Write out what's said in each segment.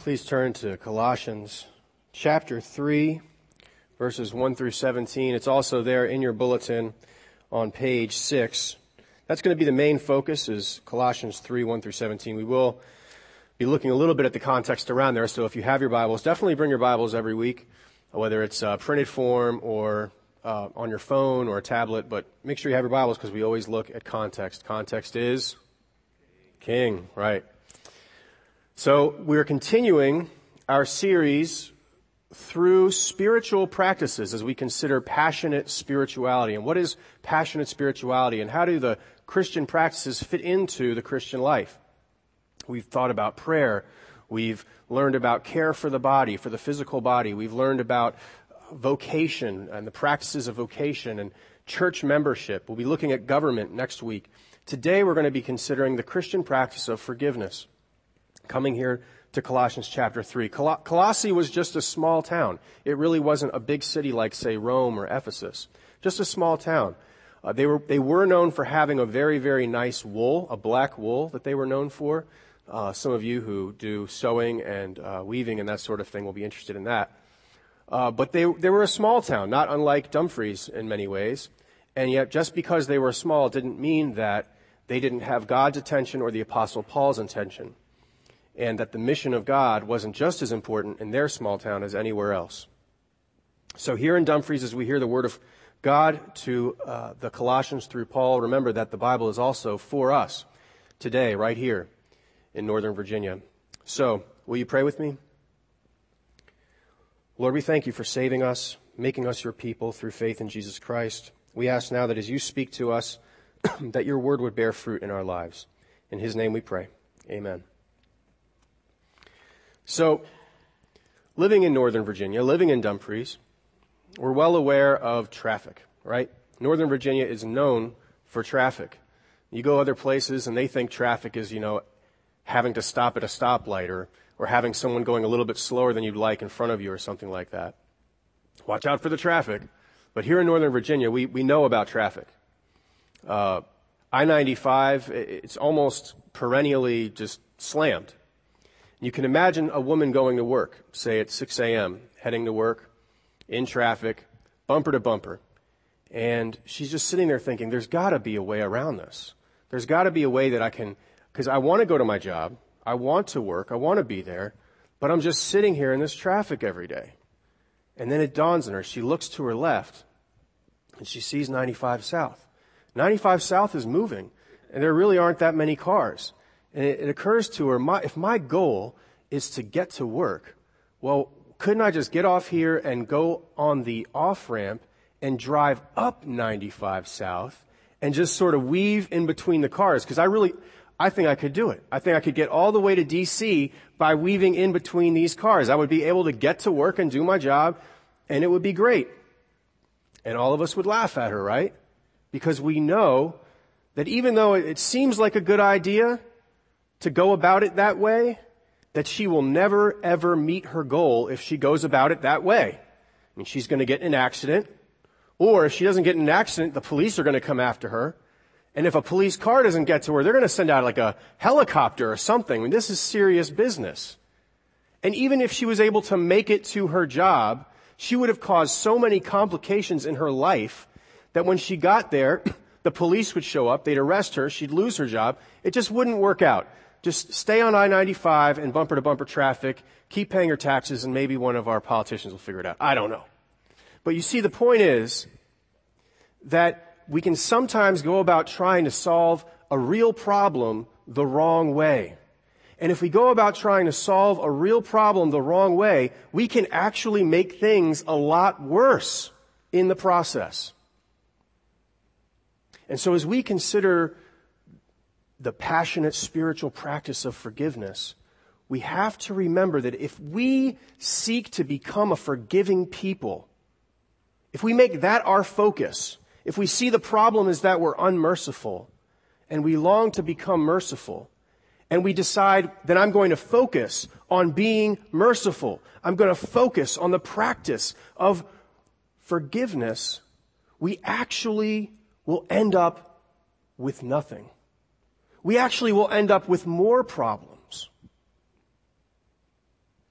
Please turn to Colossians chapter 3, verses 1 through 17. It's also there in your bulletin on page 6. That's going to be the main focus, is Colossians 3, 1 through 17. We will be looking a little bit at the context around there, so if you have your Bibles, definitely bring your Bibles every week, whether it's printed form or on your phone or a tablet, but make sure you have your Bibles because we always look at context. Context is king, right? So we're continuing our series through spiritual practices as we consider passionate spirituality. And what is passionate spirituality, and how do the Christian practices fit into the Christian life? We've thought about prayer. We've learned about care for the body, for the physical body. We've learned about vocation and the practices of vocation and church membership. We'll be looking at government next week. Today we're going to be considering the Christian practice of forgiveness. Coming here to Colossians chapter 3. Colossae was just a small town. It really wasn't a big city like, say, Rome or Ephesus. Just a small town. They were known for having a very, very nice wool, a black wool that they were known for. Some of you who do sewing and weaving and that sort of thing will be interested in that. But they were a small town, not unlike Dumfries in many ways. And yet, just because they were small didn't mean that they didn't have God's attention or the Apostle Paul's attention, and that the mission of God wasn't just as important in their small town as anywhere else. So here in Dumfries, as we hear the word of God to the Colossians through Paul, remember that the Bible is also for us today, right here in Northern Virginia. So, will you pray with me? Lord, we thank you for saving us, making us your people through faith in Jesus Christ. We ask now that as you speak to us, that your word would bear fruit in our lives. In his name we pray. Amen. So, living in Northern Virginia, living in Dumfries, we're well aware of traffic, right? Northern Virginia is known for traffic. You go other places and they think traffic is, having to stop at a stoplight or having someone going a little bit slower than you'd like in front of you or something like that. Watch out for the traffic. But here in Northern Virginia, we know about traffic. I-95, it's almost perennially just slammed. You can imagine a woman going to work, say at 6 a.m., heading to work, in traffic, bumper to bumper. And she's just sitting there thinking, there's got to be a way around this. There's got to be a way that I can, because I want to go to my job, I want to work, I want to be there, but I'm just sitting here in this traffic every day. And then it dawns on her. She looks to her left, and she sees 95 South. 95 South is moving, and there really aren't that many cars. And it occurs to her, if my goal is to get to work, well, couldn't I just get off here and go on the off-ramp and drive up 95 South and just sort of weave in between the cars? Because I think I could do it. I think I could get all the way to D.C. by weaving in between these cars. I would be able to get to work and do my job, and it would be great. And all of us would laugh at her, right? Because we know that even though it seems like a good idea to go about it that way, that she will never, ever meet her goal if she goes about it that way. I mean, she's going to get in an accident, or if she doesn't get in an accident, the police are going to come after her. And if a police car doesn't get to her, they're going to send out like a helicopter or something. I mean, this is serious business. And even if she was able to make it to her job, she would have caused so many complications in her life that when she got there, the police would show up, they'd arrest her, she'd lose her job. It just wouldn't work out. Just stay on I-95 and bumper-to-bumper traffic, keep paying your taxes, and maybe one of our politicians will figure it out. I don't know. But you see, the point is that we can sometimes go about trying to solve a real problem the wrong way. And if we go about trying to solve a real problem the wrong way, we can actually make things a lot worse in the process. And so as we consider the passionate spiritual practice of forgiveness, we have to remember that if we seek to become a forgiving people, if we make that our focus, if we see the problem is that we're unmerciful and we long to become merciful, and we decide that I'm going to focus on being merciful, I'm going to focus on the practice of forgiveness, we actually will end up with nothing. We actually will end up with more problems.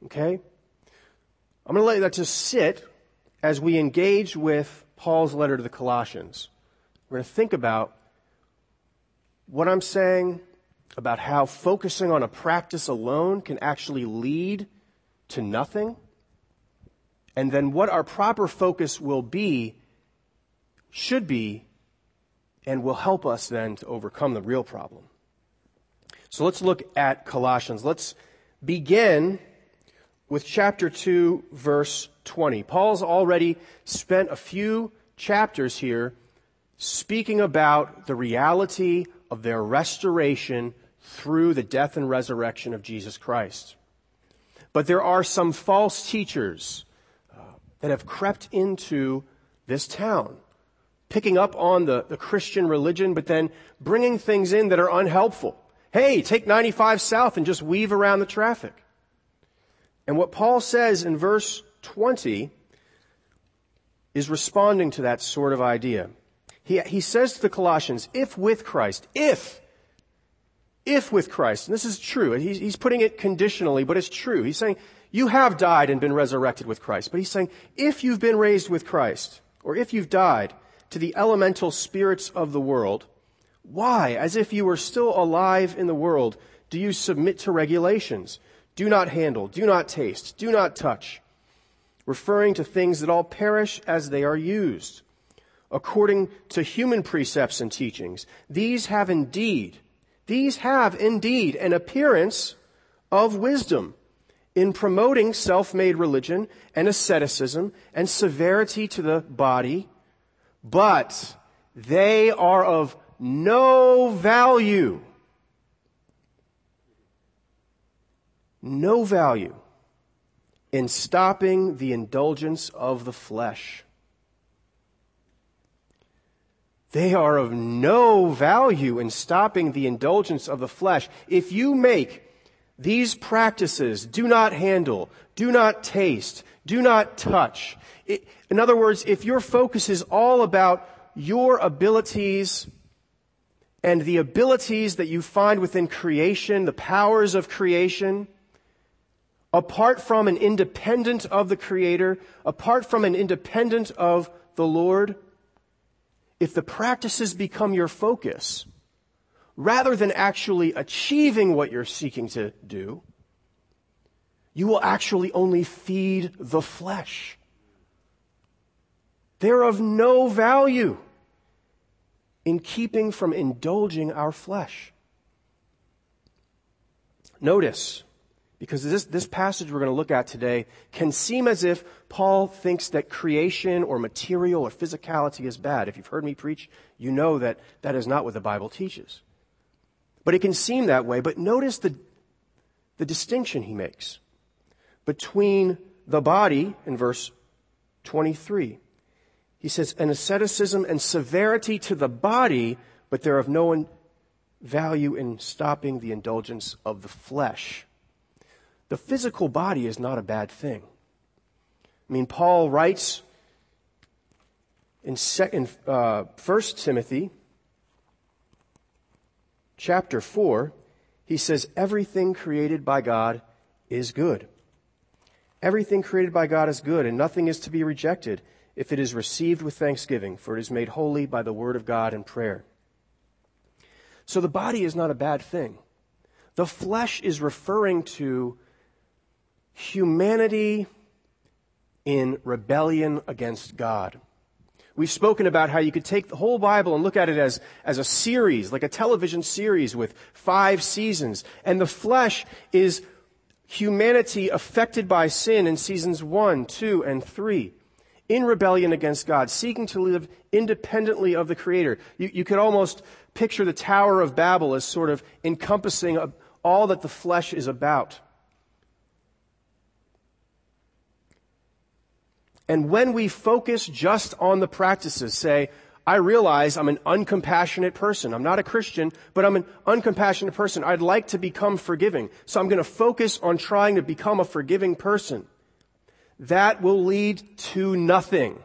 Okay? I'm going to let that just sit as we engage with Paul's letter to the Colossians. We're going to think about what I'm saying about how focusing on a practice alone can actually lead to nothing, and then what our proper focus will be, should be, and will help us then to overcome the real problem. So let's look at Colossians. Let's begin with chapter 2, verse 20. Paul's already spent a few chapters here speaking about the reality of their restoration through the death and resurrection of Jesus Christ. But there are some false teachers that have crept into this town, picking up on the Christian religion, but then bringing things in that are unhelpful. Hey, take 95 south and just weave around the traffic. And what Paul says in verse 20 is responding to that sort of idea. He says to the Colossians, if with Christ, if with Christ, and this is true, he's putting it conditionally, but it's true. He's saying, you have died and been resurrected with Christ. But he's saying, if you've been raised with Christ, or if you've died to the elemental spirits of the world, why, as if you were still alive in the world, do you submit to regulations? Do not handle, do not taste, do not touch, referring to things that all perish as they are used, according to human precepts and teachings. These have indeed an appearance of wisdom in promoting self-made religion and asceticism and severity to the body, but they are of no value. No value in stopping the indulgence of the flesh. They are of no value in stopping the indulgence of the flesh. If you make these practices, do not handle, do not taste, do not touch. In other words, if your focus is all about your abilities and the abilities that you find within creation, the powers of creation, apart from and independent of the Creator, apart from and independent of the Lord, if the practices become your focus, rather than actually achieving what you're seeking to do, you will actually only feed the flesh. They're of no value in keeping from indulging our flesh. Notice, because this passage we're going to look at today can seem as if Paul thinks that creation or material or physicality is bad. If you've heard me preach, you know that that is not what the Bible teaches. But it can seem that way. But notice the distinction he makes between the body in verse 23. He says, an asceticism and severity to the body, but they're of no value in stopping the indulgence of the flesh. The physical body is not a bad thing. I mean, Paul writes in 1 Timothy chapter 4, he says, everything created by God is good. Everything created by God is good, and nothing is to be rejected if it is received with thanksgiving, for it is made holy by the word of God and prayer. So the body is not a bad thing. The flesh is referring to humanity in rebellion against God. We've spoken about how you could take the whole Bible and look at it as a series, like a television series with 5 seasons. And the flesh is humanity affected by sin in seasons 1, 2, and 3. In rebellion against God, seeking to live independently of the Creator. You could almost picture the Tower of Babel as sort of encompassing all that the flesh is about. And when we focus just on the practices, say, I realize I'm an uncompassionate person. I'm not a Christian, but I'm an uncompassionate person. I'd like to become forgiving. So I'm going to focus on trying to become a forgiving person. That will lead to nothing.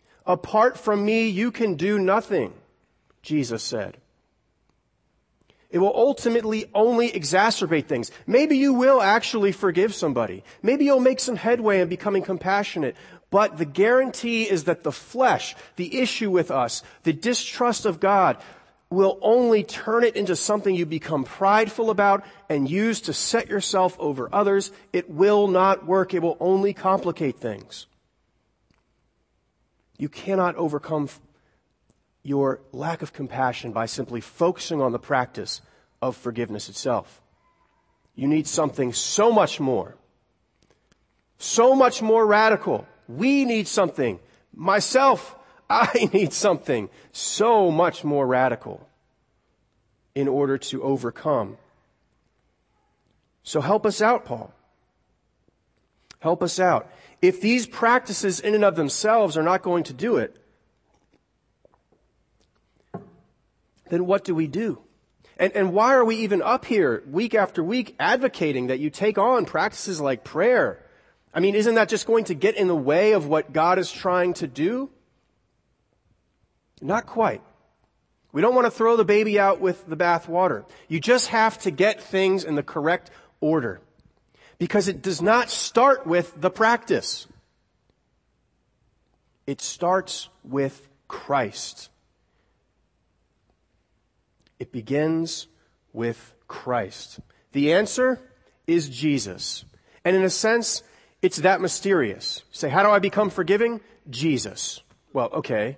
Apart from me, you can do nothing, Jesus said. It will ultimately only exacerbate things. Maybe you will actually forgive somebody. Maybe you'll make some headway in becoming compassionate. But the guarantee is that the flesh, the issue with us, the distrust of God, will only turn it into something you become prideful about and use to set yourself over others. It will not work. It will only complicate things. You cannot overcome your lack of compassion by simply focusing on the practice of forgiveness itself. You need something so much more radical. We need something. Myself, I need something so much more radical in order to overcome. So help us out, Paul. Help us out. If these practices in and of themselves are not going to do it, then what do we do? And why are we even up here week after week advocating that you take on practices like prayer? I mean, isn't that just going to get in the way of what God is trying to do? Not quite. We don't want to throw the baby out with the bathwater. You just have to get things in the correct order. Because it does not start with the practice. It starts with Christ. It begins with Christ. The answer is Jesus. And in a sense, it's that mysterious. You say, how do I become forgiving? Jesus. Well, okay.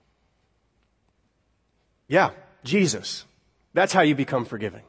Yeah, Jesus. That's how you become forgiving.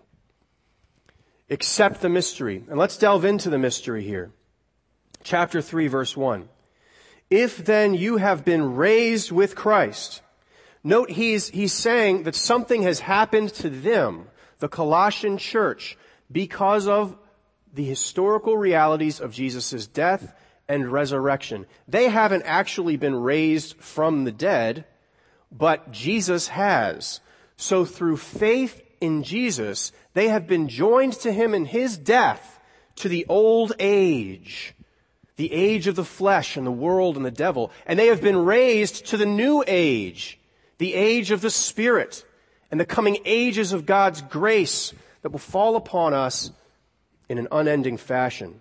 Accept the mystery. And let's delve into the mystery here. Chapter 3, verse 1. If then you have been raised with Christ. Note he's saying that something has happened to them, the Colossian church, because of the historical realities of Jesus' death and resurrection. They haven't actually been raised from the dead, but Jesus has. So through faith in Jesus, they have been joined to him in his death to the old age, the age of the flesh and the world and the devil. And they have been raised to the new age, the age of the Spirit and the coming ages of God's grace that will fall upon us in an unending fashion.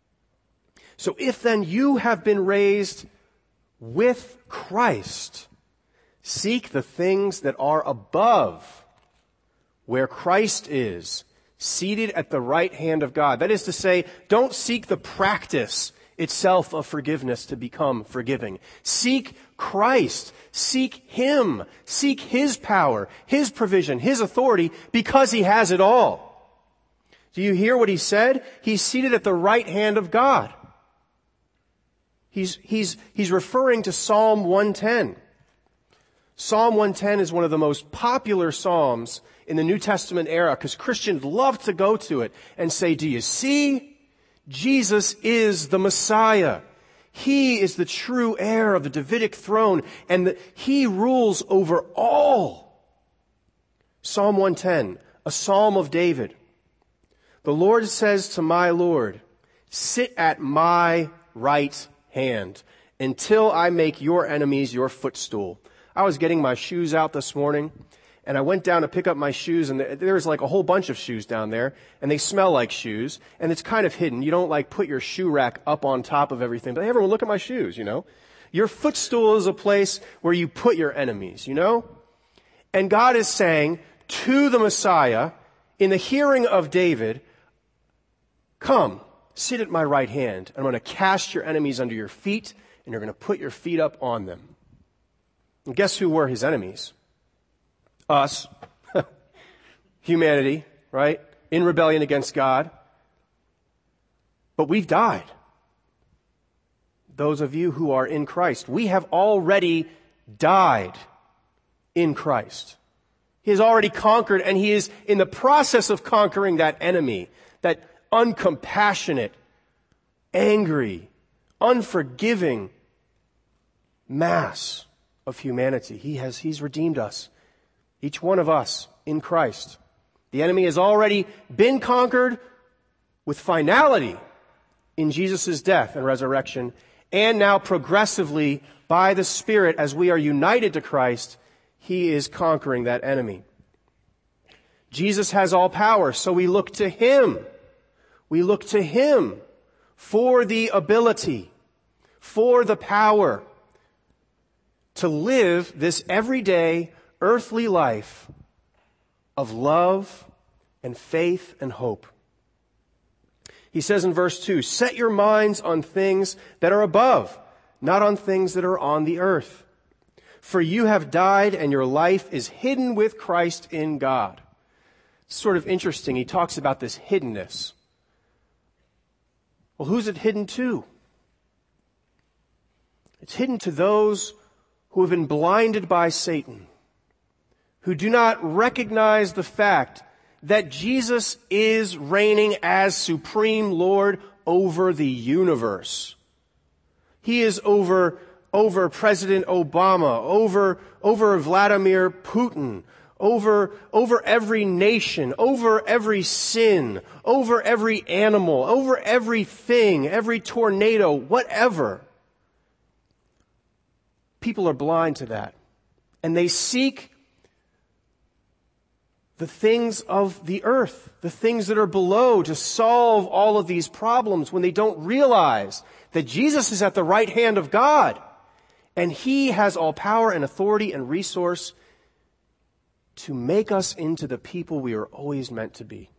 So if then you have been raised with Christ, seek the things that are above, where Christ is, seated at the right hand of God. That is to say, don't seek the practice itself of forgiveness to become forgiving. Seek Christ. Seek Him. Seek His power, His provision, His authority, because He has it all. Do you hear what He said? He's seated at the right hand of God. He's referring to Psalm 110. Psalm 110 is one of the most popular psalms in the New Testament era because Christians love to go to it and say, do you see? Jesus is the Messiah. He is the true heir of the Davidic throne, and He rules over all. Psalm 110, a psalm of David. The Lord says to my Lord, sit at my right hand until I make your enemies your footstool. I was getting my shoes out this morning, and I went down to pick up my shoes, and there's like a whole bunch of shoes down there, and they smell like shoes, and it's kind of hidden. You don't like put your shoe rack up on top of everything. But hey, everyone, look at my shoes, you know. Your footstool is a place where you put your enemies, you know. And God is saying to the Messiah, in the hearing of David, come, sit at my right hand. I'm going to cast your enemies under your feet, and you're going to put your feet up on them. And guess who were His enemies? Us. Humanity, right? In rebellion against God. But we've died. Those of you who are in Christ, we have already died in Christ. He has already conquered, and He is in the process of conquering that enemy, that uncompassionate, angry, unforgiving mass of humanity. He's redeemed us. Each one of us in Christ. The enemy has already been conquered with finality in Jesus' death and resurrection, and now progressively by the Spirit as we are united to Christ, He is conquering that enemy. Jesus has all power, so we look to Him. We look to Him for the ability, for the power to live this everyday earthly life of love and faith and hope. He says in verse 2, set your minds on things that are above, not on things that are on the earth. For you have died and your life is hidden with Christ in God. It's sort of interesting. He talks about this hiddenness. Well, who's it hidden to? It's hidden to those who have been blinded by Satan, who do not recognize the fact that Jesus is reigning as supreme Lord over the universe. He is over President Obama, over Vladimir Putin, over every nation, over every sin, over every animal, over everything, every tornado, whatever. People are blind to that. And they seek the things of the earth, the things that are below, to solve all of these problems when they don't realize that Jesus is at the right hand of God and He has all power and authority and resource to make us into the people we are always meant to be.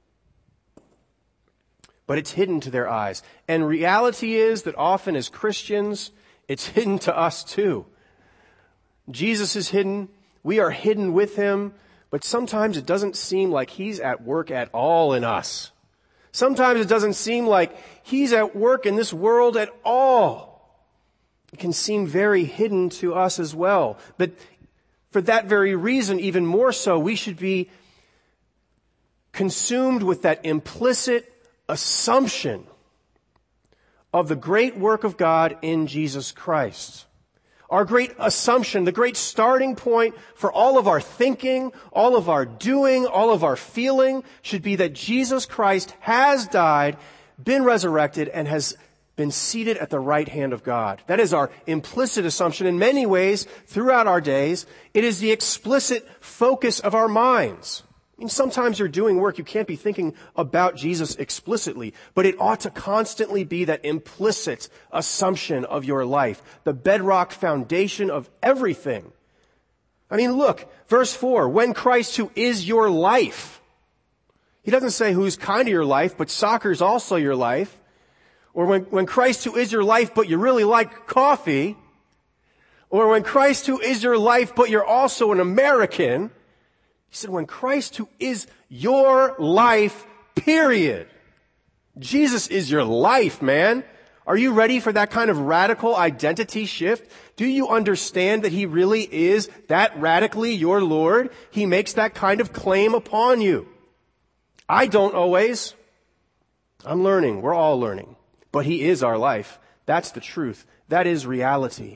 But it's hidden to their eyes. And reality is that often as Christians, it's hidden to us too. Jesus is hidden. We are hidden with Him. But sometimes it doesn't seem like He's at work at all in us. Sometimes it doesn't seem like He's at work in this world at all. It can seem very hidden to us as well. But for that very reason, even more so, we should be consumed with that implicit assumption of the great work of God in Jesus Christ. Our great assumption, the great starting point for all of our thinking, all of our doing, all of our feeling should be that Jesus Christ has died, been resurrected, and has been seated at the right hand of God. That is our implicit assumption. In many ways, throughout our days, it is the explicit focus of our minds. I mean, sometimes you're doing work, you can't be thinking about Jesus explicitly, but it ought to constantly be that implicit assumption of your life, the bedrock foundation of everything. I mean, look, verse 4, when Christ, who is your life. He doesn't say who's kind of your life, but soccer's also your life. Or when Christ, who is your life, but you really like coffee. Or when Christ, who is your life, but you're also an American. He said, when Christ, who is your life, period. Jesus is your life, man. Are you ready for that kind of radical identity shift? Do you understand that He really is that radically your Lord? He makes that kind of claim upon you. I don't always. I'm learning. We're all learning. But He is our life. That's the truth. That is reality.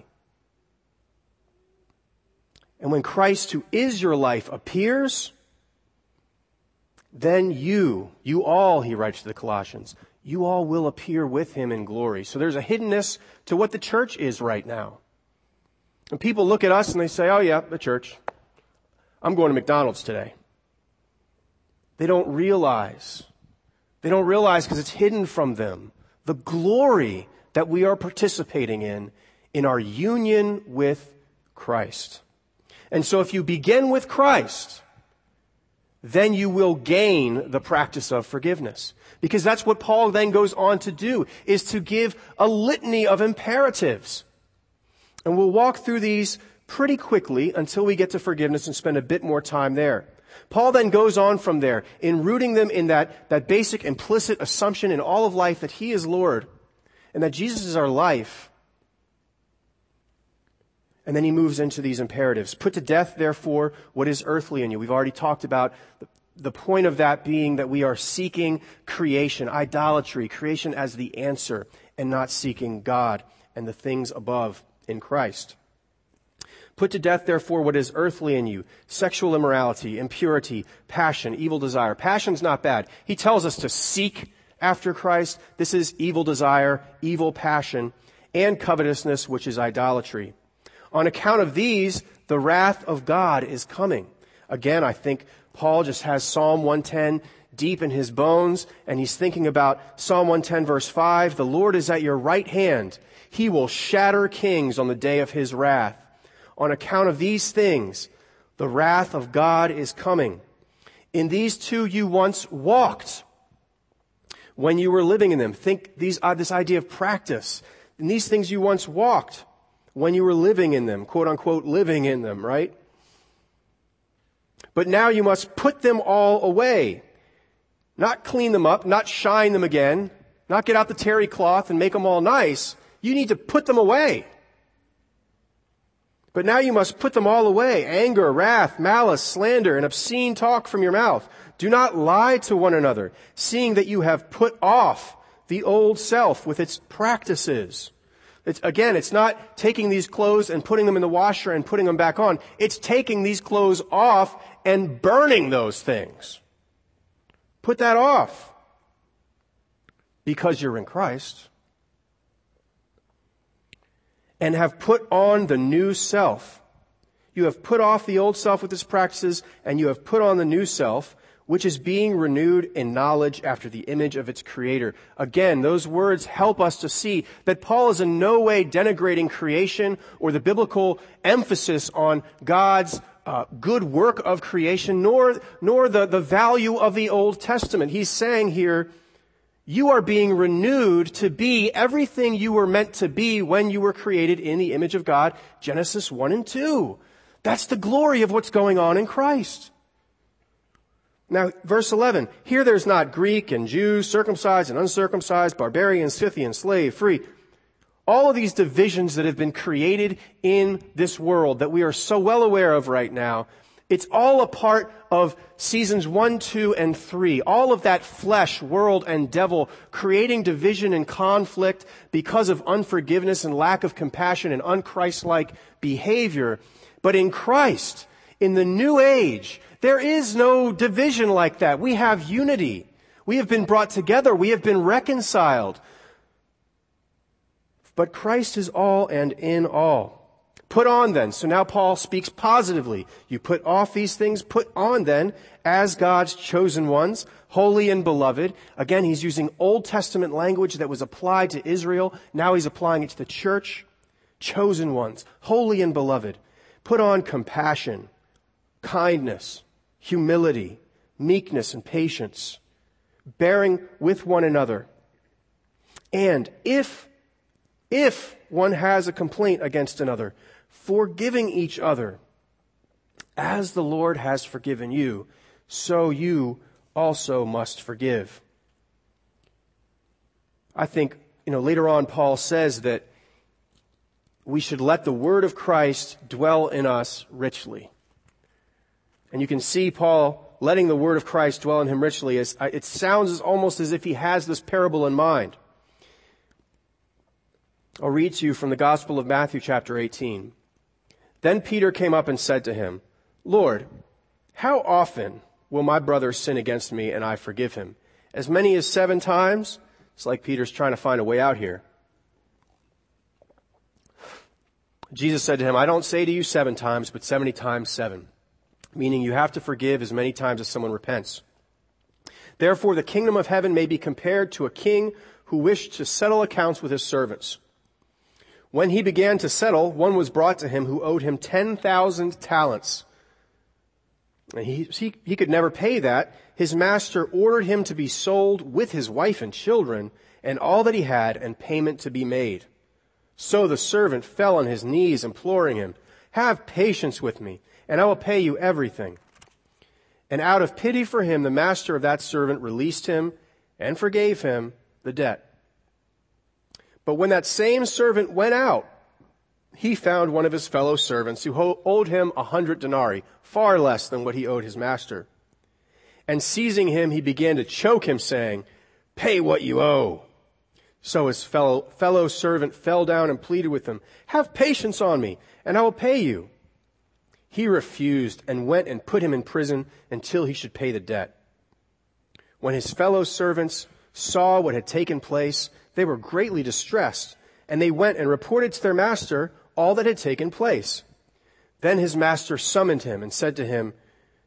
And when Christ, who is your life, appears, then you all, he writes to the Colossians, you all will appear with Him in glory. So there's a hiddenness to what the church is right now. And people look at us and they say, oh yeah, the church. I'm going to McDonald's today. They don't realize because it's hidden from them, the glory that we are participating in our union with Christ. And so if you begin with Christ, then you will gain the practice of forgiveness. Because that's what Paul then goes on to do, is to give a litany of imperatives. And we'll walk through these pretty quickly until we get to forgiveness and spend a bit more time there. Paul then goes on from there in rooting them in that basic implicit assumption in all of life that He is Lord and that Jesus is our life. And then he moves into these imperatives. Put to death, therefore, what is earthly in you. We've already talked about the point of that being that we are seeking creation, idolatry, creation as the answer, and not seeking God and the things above in Christ. Put to death, therefore, what is earthly in you. Sexual immorality, impurity, passion, evil desire. Passion's not bad. He tells us to seek after Christ. This is evil desire, evil passion, and covetousness, which is idolatry. On account of these, the wrath of God is coming. Again, I think Paul just has Psalm 110 deep in his bones, and he's thinking about Psalm 110 verse 5, the Lord is at your right hand. He will shatter kings on the day of his wrath. On account of these things, the wrath of God is coming. In these two you once walked when you were living in them. Think this idea of practice. In these things you once walked when you were living in them, quote unquote, living in them, right? But now you must put them all away. Not clean them up, not shine them again, not get out the terry cloth and make them all nice. You need to put them away. But now you must put them all away. Anger, wrath, malice, slander, and obscene talk from your mouth. Do not lie to one another, seeing that you have put off the old self with its practices. It's not taking these clothes and putting them in the washer and putting them back on. It's taking these clothes off and burning those things. Put that off. Because you're in Christ. And have put on the new self. You have put off the old self with its practices, and you have put on the new self, which is being renewed in knowledge after the image of its creator. Again, those words help us to see that Paul is in no way denigrating creation or the biblical emphasis on God's good work of creation, nor the value of the Old Testament. He's saying here, you are being renewed to be everything you were meant to be when you were created in the image of God. Genesis 1 and 2. That's the glory of what's going on in Christ. Now, verse 11. Here there's not Greek and Jew, circumcised and uncircumcised, barbarian, Scythian, slave, free. All of these divisions that have been created in this world that we are so well aware of right now, it's all a part of seasons 1, 2, and 3. All of that flesh, world, and devil creating division and conflict because of unforgiveness and lack of compassion and unchristlike behavior. But in Christ, in the new age, there is no division like that. We have unity. We have been brought together. We have been reconciled. But Christ is all and in all. Put on then. So now Paul speaks positively. You put off these things, put on then as God's chosen ones, holy and beloved. Again, he's using Old Testament language that was applied to Israel. Now he's applying it to the church. Chosen ones, holy and beloved. Put on compassion, kindness, humility, meekness, and patience, bearing with one another. And if one has a complaint against another, forgiving each other, as the Lord has forgiven you, so you also must forgive. I think, later on Paul says that we should let the word of Christ dwell in us richly. And you can see Paul letting the word of Christ dwell in him richly. It sounds almost as if he has this parable in mind. I'll read to you from the Gospel of Matthew chapter 18. Then Peter came up and said to him, Lord, how often will my brother sin against me and I forgive him? As many as 7 times? It's like Peter's trying to find a way out here. Jesus said to him, I don't say to you 7 times, but 70 times 7. Meaning you have to forgive as many times as someone repents. Therefore, the kingdom of heaven may be compared to a king who wished to settle accounts with his servants. When he began to settle, one was brought to him who owed him 10,000 talents. And he could never pay that. His master ordered him to be sold with his wife and children and all that he had, and payment to be made. So the servant fell on his knees, imploring him, have patience with me, and I will pay you everything. And out of pity for him, the master of that servant released him and forgave him the debt. But when that same servant went out, he found one of his fellow servants who owed him 100 denarii, far less than what he owed his master. And seizing him, he began to choke him, saying, pay what you owe. So his fellow servant fell down and pleaded with him, have patience on me, and I will pay you. He refused and went and put him in prison until he should pay the debt. When his fellow servants saw what had taken place, they were greatly distressed, and they went and reported to their master all that had taken place. Then his master summoned him and said to him,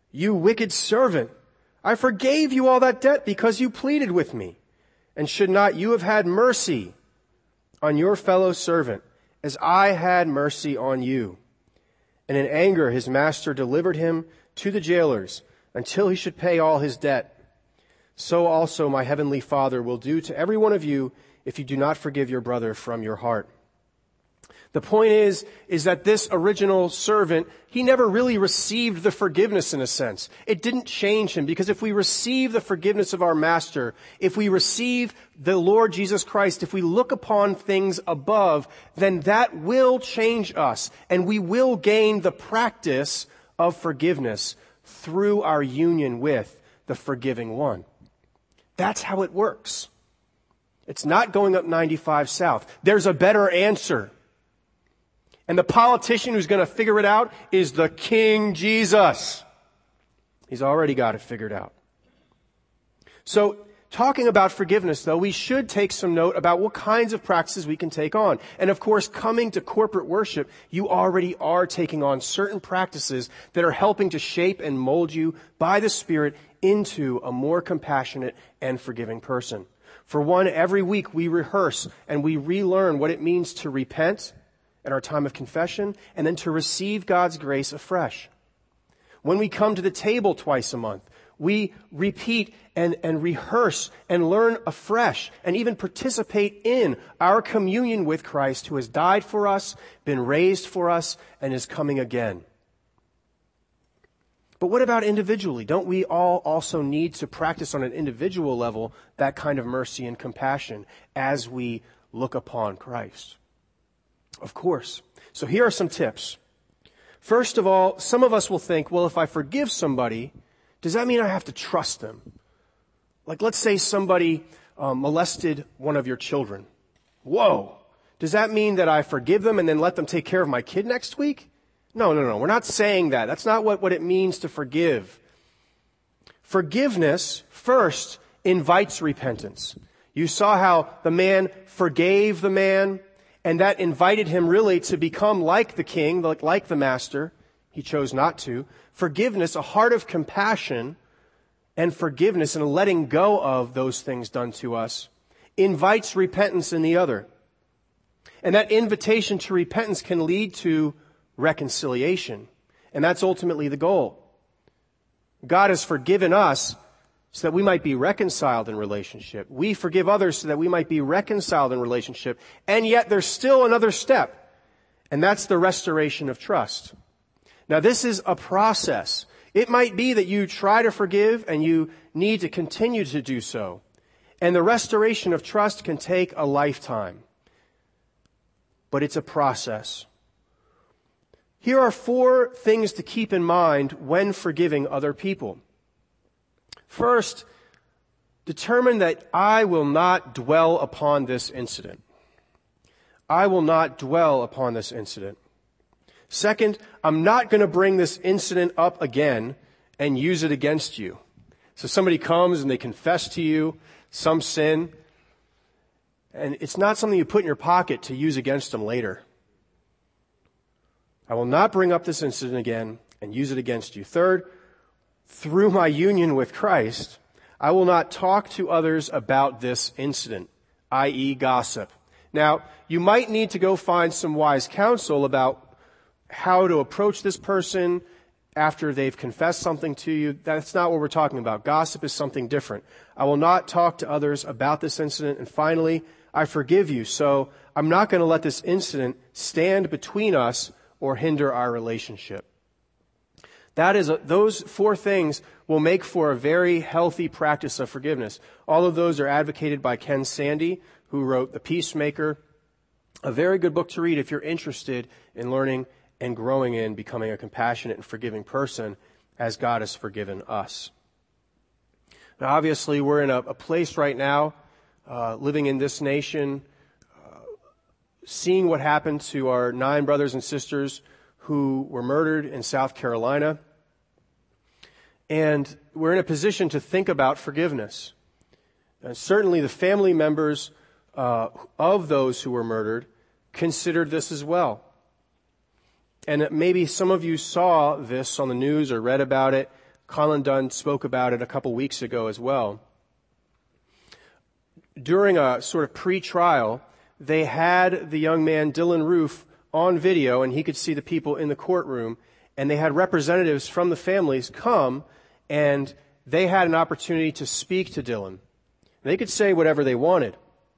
You wicked servant, I forgave you all that debt because you pleaded with me. And should not you have had mercy on your fellow servant as I had mercy on you? And in anger his master delivered him to the jailers until he should pay all his debt. So also my heavenly Father will do to every one of you if you do not forgive your brother from your heart. The point is that this original servant, he never really received the forgiveness in a sense. It didn't change him, because if we receive the forgiveness of our master, if we receive the Lord Jesus Christ, if we look upon things above, then that will change us, and we will gain the practice of forgiveness through our union with the forgiving one. That's how it works. It's not going up 95 south. There's a better answer. And the politician who's going to figure it out is the King Jesus. He's already got it figured out. So, talking about forgiveness, though, we should take some note about what kinds of practices we can take on. And of course, coming to corporate worship, you already are taking on certain practices that are helping to shape and mold you by the Spirit into a more compassionate and forgiving person. For one, every week we rehearse and we relearn what it means to repent at our time of confession, and then to receive God's grace afresh. When we come to the table twice a month, we repeat and rehearse and learn afresh and even participate in our communion with Christ, who has died for us, been raised for us, and is coming again. But what about individually? Don't we all also need to practice on an individual level that kind of mercy and compassion as we look upon Christ? Of course. So here are some tips. First of all, some of us will think, well, if I forgive somebody, does that mean I have to trust them? Like, let's say somebody molested one of your children. Whoa! Does that mean that I forgive them and then let them take care of my kid next week? No. We're not saying that. That's not what it means to forgive. Forgiveness, first, invites repentance. You saw how the man forgave the man, and that invited him really to become like the king, like the master. He chose not to. Forgiveness, a heart of compassion and forgiveness and a letting go of those things done to us, invites repentance in the other. And that invitation to repentance can lead to reconciliation. And that's ultimately the goal. God has forgiven us so that we might be reconciled in relationship. We forgive others so that we might be reconciled in relationship. And yet there's still another step, and that's the restoration of trust. Now, this is a process. It might be that you try to forgive and you need to continue to do so. And the restoration of trust can take a lifetime. But it's a process. Here are 4 things to keep in mind when forgiving other people. First, determine that I will not dwell upon this incident. I will not dwell upon this incident. Second, I'm not going to bring this incident up again and use it against you. So somebody comes and they confess to you some sin, and it's not something you put in your pocket to use against them later. I will not bring up this incident again and use it against you. Third, through my union with Christ, I will not talk to others about this incident, i.e. gossip. Now, you might need to go find some wise counsel about how to approach this person after they've confessed something to you. That's not what we're talking about. Gossip is something different. I will not talk to others about this incident. And finally, I forgive you. So I'm not going to let this incident stand between us or hinder our relationship. Those 4 things will make for a very healthy practice of forgiveness. All of those are advocated by Ken Sande, who wrote The Peacemaker, a very good book to read if you're interested in learning and growing in becoming a compassionate and forgiving person as God has forgiven us. Now, obviously, we're in a place right now, living in this nation, seeing what happened to our 9 brothers and sisters who were murdered in South Carolina. And we're in a position to think about forgiveness. And certainly the family members of those who were murdered considered this as well. And maybe some of you saw this on the news or read about it. Colin Dunn spoke about it a couple weeks ago as well. During a sort of pre-trial, they had the young man, Dylan Roof, on video, and he could see the people in the courtroom, and they had representatives from the families come, and they had an opportunity to speak to Dylan. They could say whatever they wanted.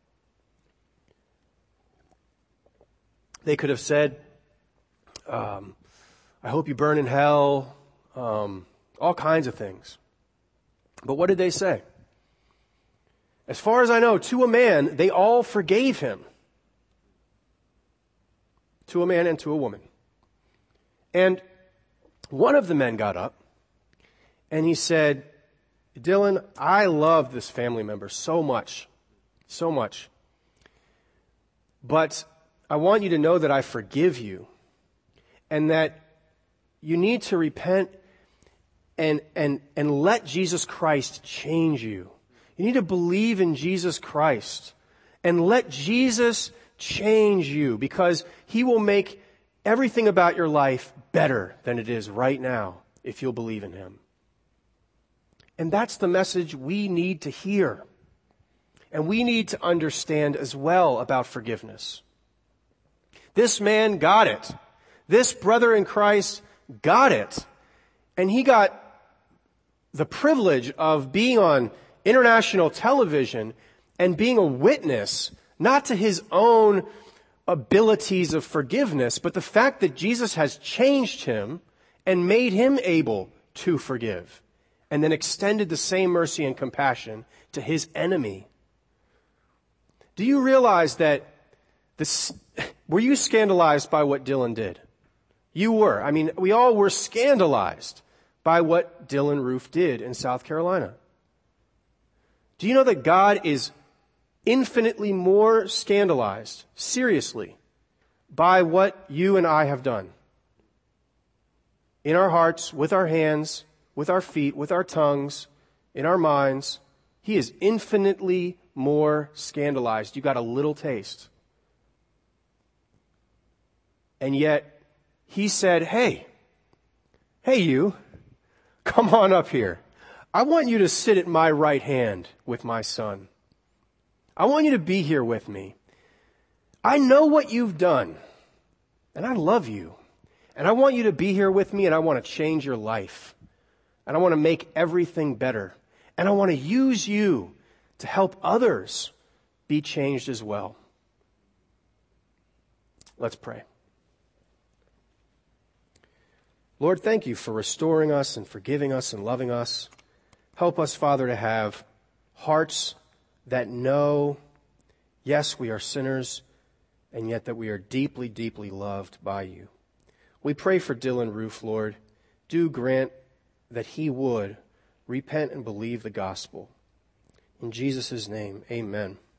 They could have said, I hope you burn in hell, all kinds of things. But what did they say? As far as I know, to a man, they all forgave him. To a man and to a woman. And one of the men got up and he said, Dylan, I love this family member so much. But I want you to know that I forgive you and that you need to repent and let Jesus Christ change you. You need to believe in Jesus Christ and let Jesus change you, because he will make everything about your life better than it is right now if you'll believe in him. And that's the message we need to hear. And we need to understand as well about forgiveness. This man got it. This brother in Christ got it. And he got the privilege of being on international television and being a witness, not to his own abilities of forgiveness, but the fact that Jesus has changed him and made him able to forgive, and then extended the same mercy and compassion to his enemy. Do you realize that were you scandalized by what Dylan did? You were. I mean, we all were scandalized by what Dylan Roof did in South Carolina. Do you know that God is infinitely more scandalized, seriously, by what you and I have done? In our hearts, with our hands, with our feet, with our tongues, in our minds, he is infinitely more scandalized. You got a little taste. And yet, he said, hey you, come on up here. I want you to sit at my right hand with my son. I want you to be here with me. I know what you've done, and I love you. And I want you to be here with me, and I want to change your life. And I want to make everything better. And I want to use you to help others be changed as well. Let's pray. Lord, thank you for restoring us and forgiving us and loving us. Help us, Father, to have hearts that know, yes, we are sinners, and yet that we are deeply, deeply loved by you. We pray for Dylan Roof, Lord. Do grant that he would repent and believe the gospel. In Jesus' name, amen.